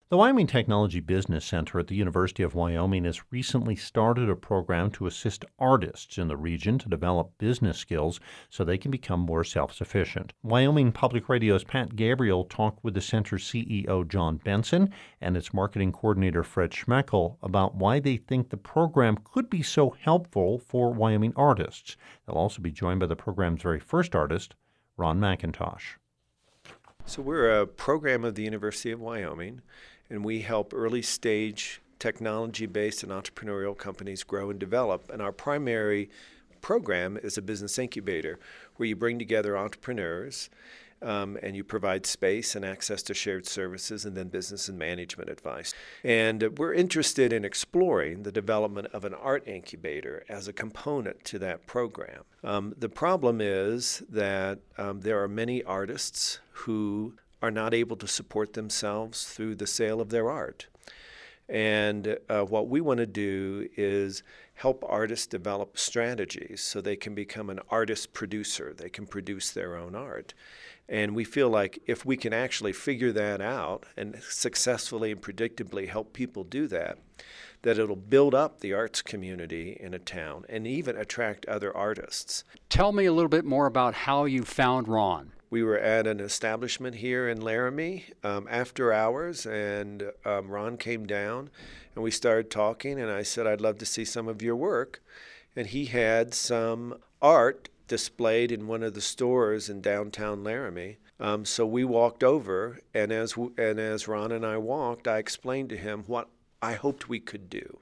The Wyoming Technology Business Center at the University of Wyoming has recently started a program to assist artists in the region to develop business skills so they can become more self-sufficient. Wyoming Public Radio's Pat Gabriel talked with the center's CEO, John Benson, and its marketing coordinator, Fred Schmeckel, about why they think the program could be so helpful for Wyoming artists. They'll also be joined by the program's very first artist, Ron McIntosh. So we're a program of the University of Wyoming, and we help early-stage technology-based and entrepreneurial companies grow and develop. And our primary program is a business incubator where you bring together entrepreneurs and you provide space and access to shared services and then business and management advice. And we're interested in exploring the development of an art incubator as a component to that program. The problem is that there are many artists who are not able to support themselves through the sale of their art. And what we want to do is help artists develop strategies so they can become an artist producer. They can produce their own art. And we feel like if we can actually figure that out and successfully and predictably help people do that, that it'll build up the arts community in a town and even attract other artists. Tell me a little bit more about how you found Ron. We were at an establishment here in Laramie after hours, and Ron came down, and we started talking, and I said, I'd love to see some of your work. And he had some art displayed in one of the stores in downtown Laramie. So we walked over, and as Ron and I walked, I explained to him what I hoped we could do.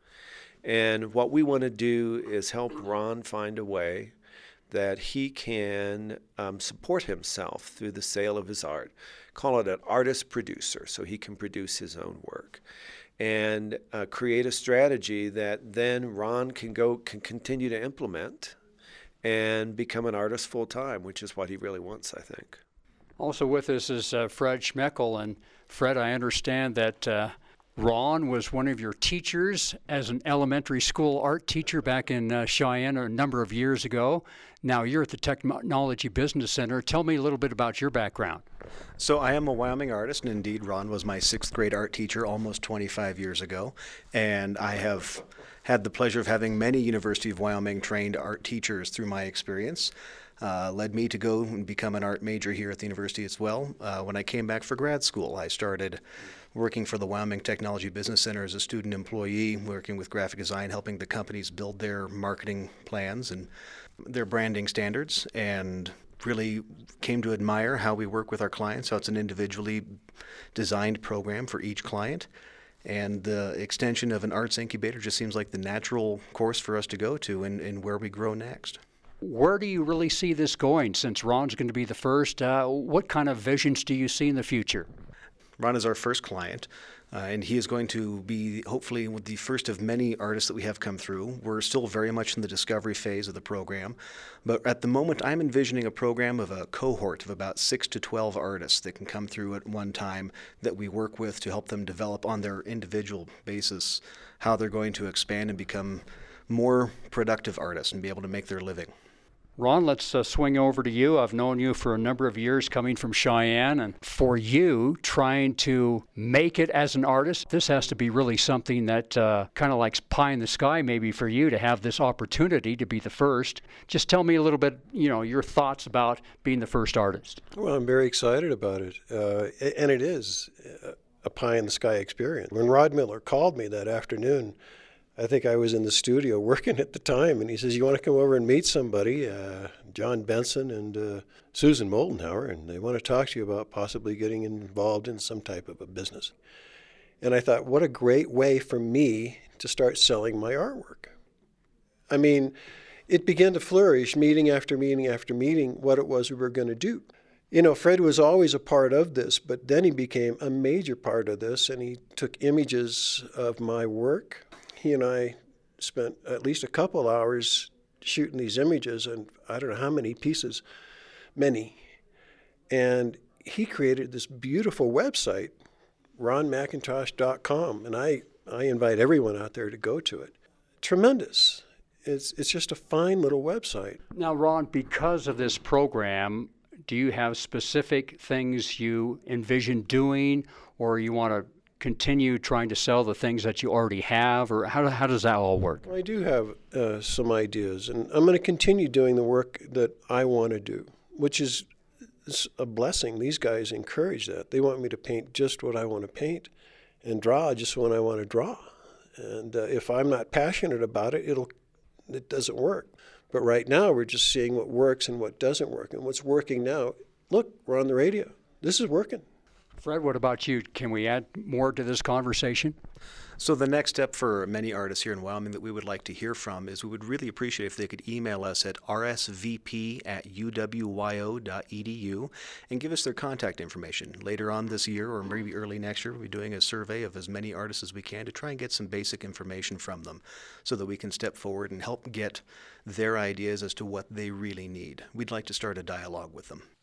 And what we want to do is help Ron find a way that he can support himself through the sale of his art. Call it an artist producer, so he can produce his own work. And create a strategy that then Ron can continue to implement and become an artist full time, which is what he really wants, I think. Also with us is Fred Schmeckel. And Fred, I understand that Ron was one of your teachers as an elementary school art teacher back in Cheyenne a number of years ago. Now you're at the Technology Business Center. Tell me a little bit about your background. So I am a Wyoming artist, and indeed Ron was my sixth grade art teacher almost 25 years ago. And I have had the pleasure of having many University of Wyoming trained art teachers through my experience. Led me to go and become an art major here at the university as well. When I came back for grad school, I started working for the Wyoming Technology Business Center as a student employee, working with graphic design, helping the companies build their marketing plans and their branding standards, and really came to admire how we work with our clients, how it's an individually designed program for each client. And the extension of an arts incubator just seems like the natural course for us to go to and where we grow next. Where do you really see this going since Ron's going to be the first? What kind of visions do you see in the future? Ron is our first client, and he is going to be hopefully the first of many artists that we have come through. We're still very much in the discovery phase of the program, but at the moment I'm envisioning a program of a cohort of about 6 to 12 artists that can come through at one time that we work with to help them develop on their individual basis how they're going to expand and become more productive artists and be able to make their living. Ron, let's swing over to you. I've known you for a number of years coming from Cheyenne, and for you trying to make it as an artist, this has to be really something that kind of like pie in the sky maybe for you to have this opportunity to be the first. Just tell me a little bit, your thoughts about being the first artist. Well, I'm very excited about it, and it is a pie in the sky experience. When Rod Miller called me that afternoon, I think I was in the studio working at the time, and he says, you want to come over and meet somebody, John Benson and Susan Moldenhauer, and they want to talk to you about possibly getting involved in some type of a business. And I thought, what a great way for me to start selling my artwork. I mean, it began to flourish, meeting after meeting after meeting, what it was we were going to do. Fred was always a part of this, but then he became a major part of this, and he took images of my work. He and I spent at least a couple hours shooting these images, and I don't know how many pieces, many. And he created this beautiful website, ronmcintosh.com, and I invite everyone out there to go to it. Tremendous. It's just a fine little website. Now, Ron, because of this program, do you have specific things you envision doing, or you want to continue trying to sell the things that you already have, or how does that all work? Well, I do have some ideas, and I'm going to continue doing the work that I want to do, which is a blessing. These guys encourage that. They want me to paint just what I want to paint and draw just when I want to draw. And if I'm not passionate about it, it doesn't work. But right now, we're just seeing what works and what doesn't work. And what's working now, look, we're on the radio. This is working. Fred, what about you? Can we add more to this conversation? So the next step for many artists here in Wyoming that we would like to hear from is we would really appreciate if they could email us at rsvp@uwyo.edu and give us their contact information. Later on this year, or maybe early next year, we'll be doing a survey of as many artists as we can to try and get some basic information from them so that we can step forward and help get their ideas as to what they really need. We'd like to start a dialogue with them.